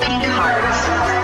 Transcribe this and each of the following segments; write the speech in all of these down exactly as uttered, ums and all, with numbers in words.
Pink Hearts.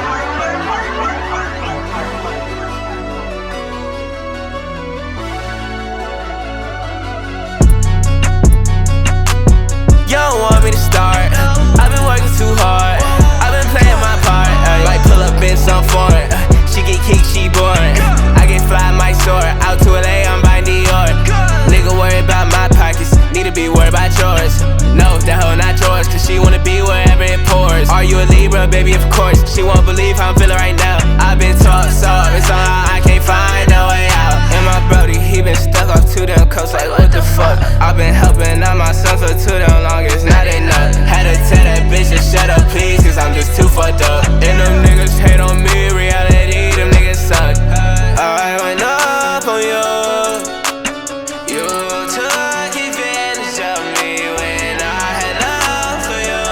You don't want me to start. I've been working too hard. I've been playing my part. Uh, like pull up in some foreign. Uh, she get kicked, she boring. I get fly, my sword. Out to L A, I'm by New York. Nigga worry about my pockets. Need to be worried about yours. No, that hoe not yours. Cause she wanna be wherever it pours. Are you a Libra? Baby, of course. She won't believe how I'm feeling right now. I've been taught soft. It's somehow I can't find no way out. And my brody, he been stuck off two damn coasts. Like what the fuck? I've been helping out my son for too damn long. It's not enough. Had to tell that bitch to shut up, please. Cause I'm just too fucked up. And them niggas hate on me. Reality, them niggas suck. I went up on you. You took advantage of me when I had love for you.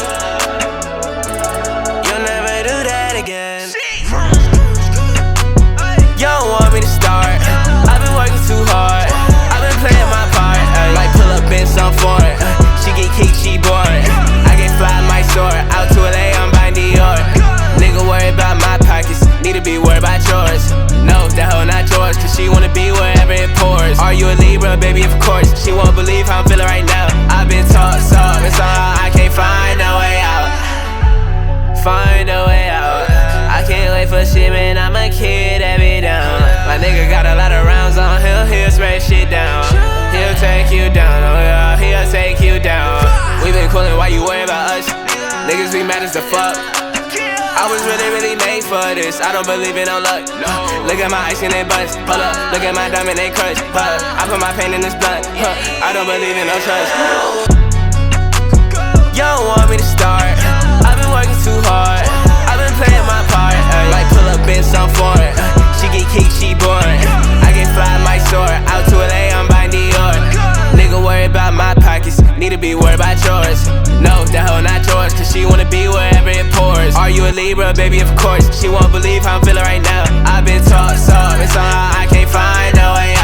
You'll never do that again. You don't want me to start. I've been working too hard. I've been playing my part. uh, Like pull up in some foreign. uh, She get kicked, she boring. I get fly, my sword. Out to L A, I'm by New York. Nigga worry about my pockets. Need to be worried about yours. No, that hoe not yours. Cause she wanna be wherever it pours. Are you a Libra? Baby, of course. She won't believe how I'm feeling right now. I've been taught soft. And somehow I can't find a way out. Find a way out. I can't wait for shit, man. I'm a kid that be down. My nigga got a lot of rounds on him. He'll spray shit down. He'll take you down. Oh yeah, he'll take you down. We been coolin', why you worry about us? Niggas be mad as the fuck. I was really, really made for this. I don't believe in no luck. Look at my ice and they bust. Pull up. Look at my diamond, they crush. But I put my pain in this blunt. Huh. I don't believe in no trust. You don't want me to start. I've been working too hard. I've been playing my part. uh, Like pull up in some foreign. uh, She get kicked, she boring. I get fly, my sword. Out to L A, I'm by New York. Nigga worry about my pockets. Need to be worried about yours. No, that hoe not yours. Cause she wanna be wherever it pours. Are you a Libra? Baby, of course. She won't believe how I'm feeling right now. I've been taught soft. And somehow I can't find a way